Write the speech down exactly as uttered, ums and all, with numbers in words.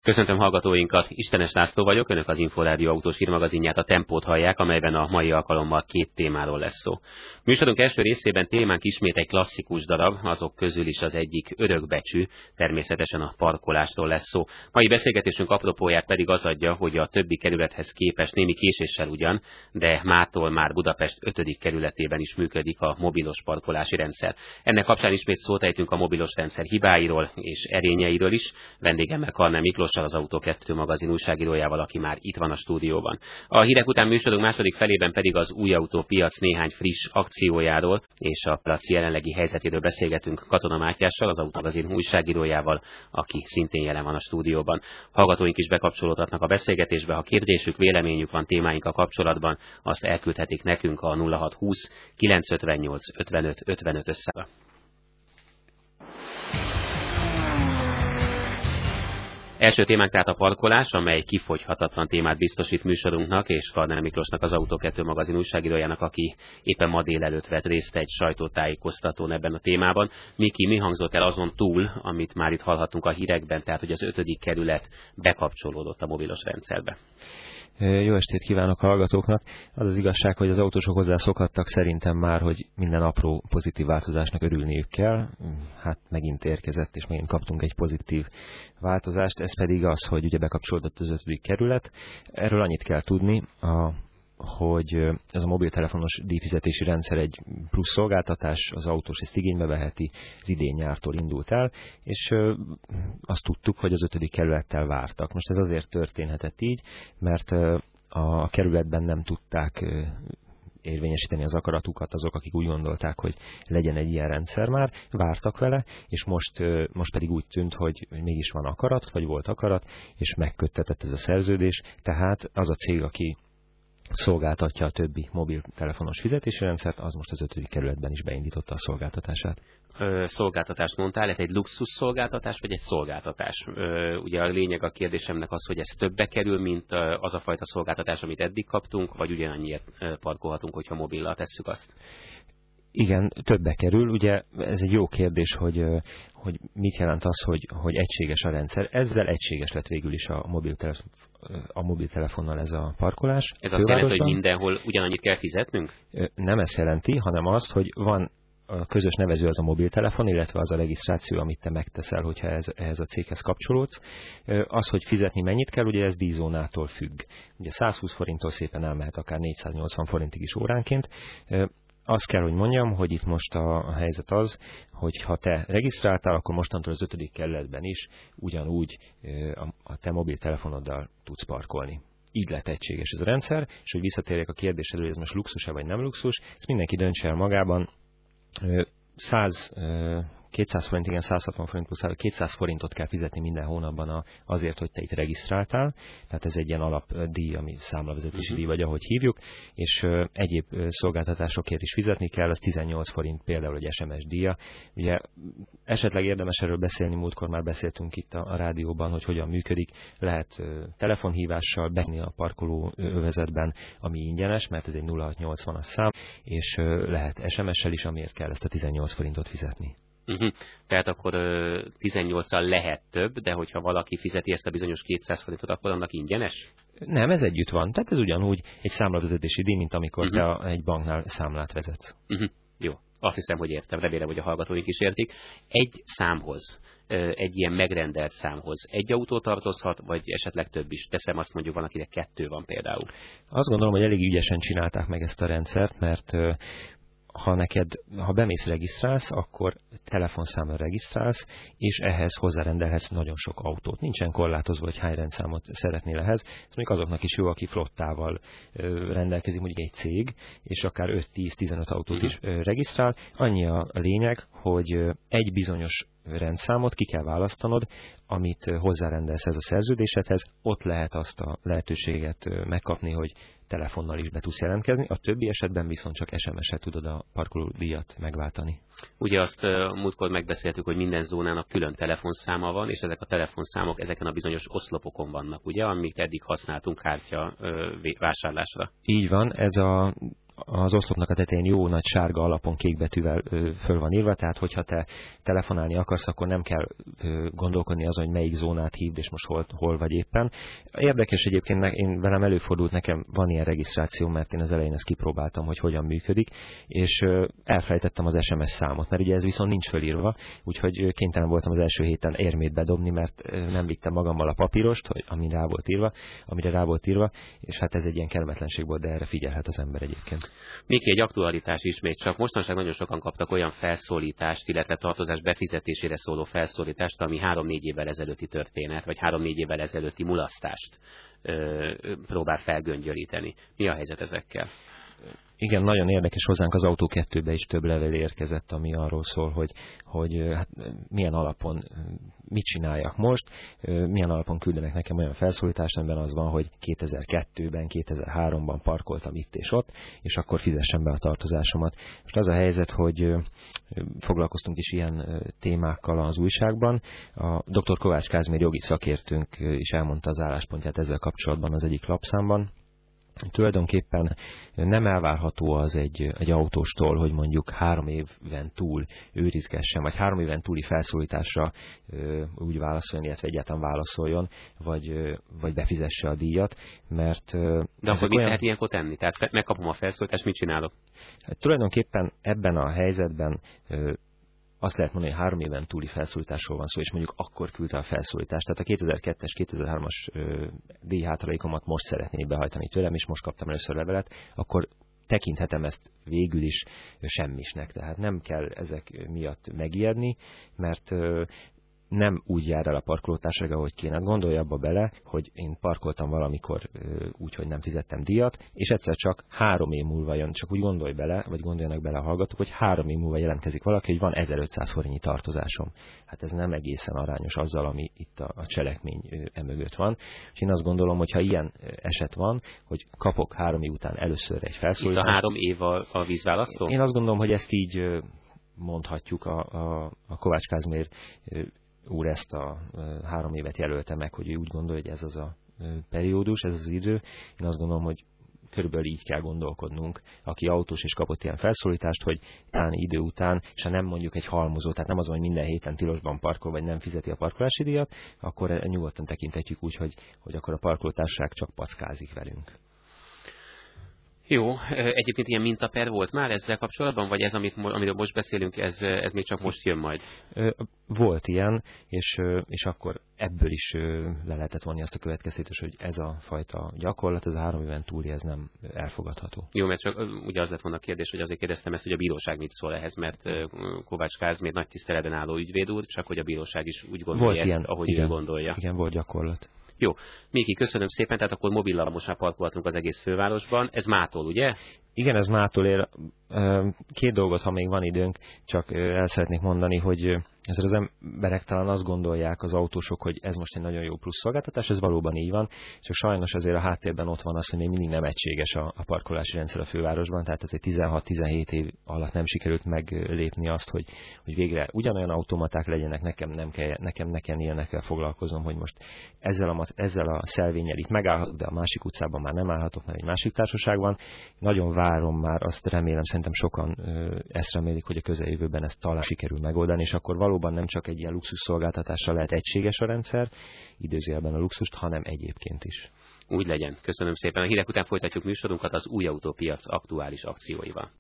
Köszöntöm hallgatóinkat, Istenes László vagyok, Önök az Inforádió autós hírmagazinját, a Tempót hallják, amelyben a mai alkalommal két témáról lesz szó. Műsorunk első részében témánk ismét egy klasszikus darab, azok közül is az egyik örökbecsű, természetesen a parkolásról lesz szó. Mai beszélgetésünk apropóját pedig az adja, hogy a többi kerülethez képest némi késéssel ugyan, de mától már Budapest ötödik kerületében is működik a mobilos parkolási rendszer. Ennek kapcsán ismét szót ejtünk a mobilos rendszer hibáiról és erényeiről is. Vendégemmel Karner Miklós, az Autó kettő magazin újságírójával, aki már itt van a stúdióban. A hírek után műsorunk második felében pedig az új autópiac néhány friss akciójáról és a piac jelenlegi helyzetéről beszélgetünk Katona Mátyással, az Autómagazin újságírójával, aki szintén jelen van a stúdióban. Hallgatóink is bekapcsolódhatnak a beszélgetésbe, ha kérdésük, véleményük van témáinkkal kapcsolatban, azt elküldhetik nekünk a nulla hat húsz kilencszázötvennyolc ötvenöt ötvenöt össze. Első témánk tehát a parkolás, amely kifogyhatatlan témát biztosít műsorunknak, és Karner Miklósnak, az Autó kettő magazin újságírójának, aki éppen ma délelőtt vett részt egy sajtótájékoztatón ebben a témában. Miki, mi hangzott el azon túl, amit már itt hallhattunk a hírekben, tehát hogy az ötödik kerület bekapcsolódott a mobilos rendszerbe? Jó estét kívánok a hallgatóknak! Az az igazság, hogy az autósok hozzászokhattak szerintem már, hogy minden apró pozitív változásnak örülniük kell. Hát megint érkezett, és megint kaptunk egy pozitív változást, ez pedig az, hogy ugye bekapcsolódott az ötödik kerület. Erről annyit kell tudni, a hogy ez a mobiltelefonos díjfizetési rendszer egy plusz szolgáltatás, az autós ezt igénybe veheti, az idén nyártól indult el, és azt tudtuk, hogy az ötödik kerülettel vártak. Most ez azért történhetett így, mert a kerületben nem tudták érvényesíteni az akaratukat azok, akik úgy gondolták, hogy legyen egy ilyen rendszer már, vártak vele, és most, most pedig úgy tűnt, hogy mégis van akarat, vagy volt akarat, és megköttetett ez a szerződés, tehát az a cég, aki szolgáltatja a többi mobiltelefonos fizetési rendszert, az most az ötödik kerületben is beindította a szolgáltatását. Ö, szolgáltatást mondtál, ez egy luxus szolgáltatás, vagy egy szolgáltatás? Ö, ugye a lényeg a kérdésemnek az, hogy ez többe kerül, mint az a fajta szolgáltatás, amit eddig kaptunk, vagy ugyanannyiért parkolhatunk, hogyha mobillal tesszük azt? Igen, többe kerül. Ugye ez egy jó kérdés, hogy, hogy mit jelent az, hogy, hogy egységes a rendszer. Ezzel egységes lett végül is a mobiltelefon, a mobiltelefonnal ez a parkolás. Ez azt jelenti, hogy mindenhol ugyanannyit kell fizetnünk? Nem ezt jelenti, hanem azt, hogy van a közös nevező az a mobiltelefon, illetve az a regisztráció, amit te megteszel, hogyha ez, ehhez a céghez kapcsolódsz. Az, hogy fizetni mennyit kell, ugye ez díjzónától függ. Ugye százhúsz forinttól szépen elmehet akár négyszáznyolcvan forintig is óránként. Azt kell, hogy mondjam, hogy itt most a, a helyzet az, hogy ha te regisztráltál, akkor mostantól az ötödik kerületben is ugyanúgy a, a te mobiltelefonoddal tudsz parkolni. Így lett egységes ez a rendszer, és hogy visszatérjek a kérdésedre, hogy ez most luxus-e vagy nem luxus, ezt mindenki döntse el magában. száz, kétszáz forint, igen, száz hatvan forint plusz kétszáz forintot kell fizetni minden hónapban azért, hogy te itt regisztráltál. Tehát ez egy ilyen alapdíj, ami számlavezetési díj, vagy ahogy hívjuk, és egyéb szolgáltatásokért is fizetni kell, az tizennyolc forint például egy es em es díja. Ugye esetleg érdemes erről beszélni, múltkor már beszéltünk itt a, a rádióban, hogy hogyan működik. Lehet telefonhívással bemenni a parkoló övezetben, ami ingyenes, mert ez egy nulla hat nyolcvanas szám, és lehet es em es-sel is, amiért kell ezt a tizennyolc forintot fizetni. Uh-huh. Tehát akkor uh, tizennyolccal lehet több, de hogyha valaki fizeti ezt a bizonyos kétszáz forintot, akkor annak ingyenes? Nem, ez együtt van. Tehát ez ugyanúgy egy számlavezetési díj, mint amikor uh-huh. te egy banknál számlát vezetsz. Uh-huh. Jó, azt hiszem, hogy értem. Remélem, hogy a hallgatóink is értik. Egy számhoz, egy ilyen megrendelt számhoz egy autó tartozhat, vagy esetleg több is? Teszem azt, mondjuk van, akinek kettő van például. Azt gondolom, hogy elég ügyesen csinálták meg ezt a rendszert, mert ha neked, ha bemész regisztrálsz, akkor telefonszámra regisztrálsz, és ehhez hozzárendelhetsz nagyon sok autót. Nincsen korlátozva, hogy hány rendszámot szeretnél ehhez. Ez még azoknak is jó, aki flottával rendelkezik, mondjuk egy cég, és akár öt-tíz-tizenöt autót is regisztrál. Annyi a lényeg, hogy egy bizonyos rendszámot ki kell választanod, amit hozzárendelsz ez a szerződésedhez, ott lehet azt a lehetőséget megkapni, hogy telefonnal is be tudsz jelentkezni, a többi esetben viszont csak es em es-et tudod a parkolódíjat megváltani. Ugye azt uh, múltkor megbeszéltük, hogy minden zónának külön telefonszáma van, és ezek a telefonszámok ezeken a bizonyos oszlopokon vannak, ugye, amit eddig használtunk kártya uh, vásárlásra. Így van, ez a az oszlopnak a tetején jó nagy sárga alapon kék betűvel föl van írva, tehát hogyha te telefonálni akarsz, akkor nem kell gondolkodni azon, hogy melyik zónát hívd, és most hol, hol vagy éppen. Érdekes egyébként, én velem előfordult, nekem van ilyen regisztráció, mert én az elején ezt kipróbáltam, hogy hogyan működik, és elfelejtettem az es em es számot, mert ugye ez viszont nincs fölírva, úgyhogy kénytelen voltam az első héten érmét bedobni, mert nem vittem magammal a papírost, hogy, ami rá volt írva, amire rá volt írva, és hát ez egy ilyen kellemetlenség volt, de erre figyelhet az ember egyébként. Még egy aktualitás ismét csak. Mostanság nagyon sokan kaptak olyan felszólítást, illetve tartozás befizetésére szóló felszólítást, ami három-négy évvel ezelőtti történet, vagy három-négy évvel ezelőtti mulasztást ö, próbál felgöngyölíteni. Mi a helyzet ezekkel? Igen, nagyon érdekes, hozzánk az Autó kettőbe is több levél érkezett, ami arról szól, hogy, hogy hát, milyen alapon, mit csináljak most, milyen alapon küldenek nekem olyan felszólítást, amiben az van, hogy kétezer-kettőben, kétezer-háromban parkoltam itt és ott, és akkor fizessem be a tartozásomat. Most az a helyzet, hogy foglalkoztunk is ilyen témákkal az újságban. A doktor Kovács Kázmér jogi szakértőnk is elmondta az álláspontját ezzel kapcsolatban az egyik lapszámban. Tulajdonképpen nem elvárható az egy, egy autóstól, hogy mondjuk három éven túl őrizgessen, vagy három éven túli felszólításra ö, úgy válaszoljon, illetve egyáltalán válaszoljon, vagy, ö, vagy befizesse a díjat, mert... Ö, De akkor mit olyan... lehet ilyenkor tenni? Tehát megkapom a felszólítást, mit csinálok? Hát, tulajdonképpen ebben a helyzetben ö, azt lehet mondani, hogy három éven túli felszólításról van szó, és mondjuk akkor küldte a felszólítást. Tehát a kétezer-kettes, kétezer-hármas díjhátralékomat most szeretné behajtani tőlem, és most kaptam először levelet, akkor tekinthetem ezt végül is semmisnek. Tehát nem kell ezek miatt megijedni, mert nem úgy jár el a parkolótársaság, ahogy kéne. Gondolja abba bele, hogy én parkoltam valamikor úgy, hogy nem fizettem díjat, és egyszer csak három év múlva jön, csak úgy gondolj bele, vagy gondoljanak bele a hallgatók, hogy három év múlva jelentkezik valaki, hogy van ezerötszáz forintnyi tartozásom. Hát ez nem egészen arányos azzal, ami itt a, a cselekmény emögött van. És én azt gondolom, hogy ha ilyen eset van, hogy kapok három év után először egy felszólítást. Itt a három év a, a vízválasztó? Én azt gondolom, hogy ezt így mondhatjuk a, a, a Kovács Kázmér úr ezt a három évet jelölte meg, hogy ő úgy gondolja, hogy ez az a periódus, ez az idő. Én azt gondolom, hogy körülbelül így kell gondolkodnunk, aki autós és kapott ilyen felszólítást, hogy utáni idő után, és ha nem mondjuk egy halmozó, tehát nem az, hogy minden héten tilosban parkol, vagy nem fizeti a parkolási díjat, akkor nyugodtan tekintetjük úgy, hogy, hogy akkor a parkolótársaság csak packázik velünk. Jó, egyébként ilyen mintaper volt már ezzel kapcsolatban, vagy ez, amit, amiről most beszélünk, ez, ez még csak most jön majd? Volt ilyen, és, és akkor ebből is le lehetett vonni azt a következtetést, hogy ez a fajta gyakorlat, ez a három éven túli, ez nem elfogadható. Jó, mert csak ugye az lett volna a kérdés, hogy azért kérdeztem ezt, hogy a bíróság mit szól ehhez, mert Kovács Kázmér nagy tiszteletben álló ügyvéd úr, csak hogy a bíróság is úgy gondolja ezt, ilyen, ahogy igen, ő gondolja. Igen, volt gyakorlat. Jó, Miki, köszönöm szépen, tehát akkor mobillal most már parkolhatunk az egész fővárosban. Ez mától, ugye? Igen, ez mától ér. Két dolgot, ha még van időnk, csak el szeretnék mondani, hogy ezzel az emberek talán azt gondolják, az autósok, hogy ez most egy nagyon jó plusz szolgáltatás, ez valóban így van, csak sajnos azért a háttérben ott van az, hogy még mindig nem egységes a, a parkolási rendszer a fővárosban, tehát ez egy tizenhat-tizenhét év alatt nem sikerült meglépni azt, hogy, hogy végre ugyanolyan automaták legyenek, nekem nem kell, nekem nekem ilyenekkel foglalkoznom, hogy most ezzel a, ezzel a szelvénnyel itt megállhatok, de a másik utcában már nem állhatok, mert egy másik társaság van. Nagyon várom már, azt remélem, szerintem sokan ö, ezt remélik, hogy a közeljövőben ezt talán sikerül megoldani, és akkor valóban nem csak egy ilyen luxus szolgáltatással lehet egységes a rendszer, időzőjelben a luxust, hanem egyébként is. Úgy legyen. Köszönöm szépen. A hírek után folytatjuk műsorunkat az új autópiac aktuális akcióival.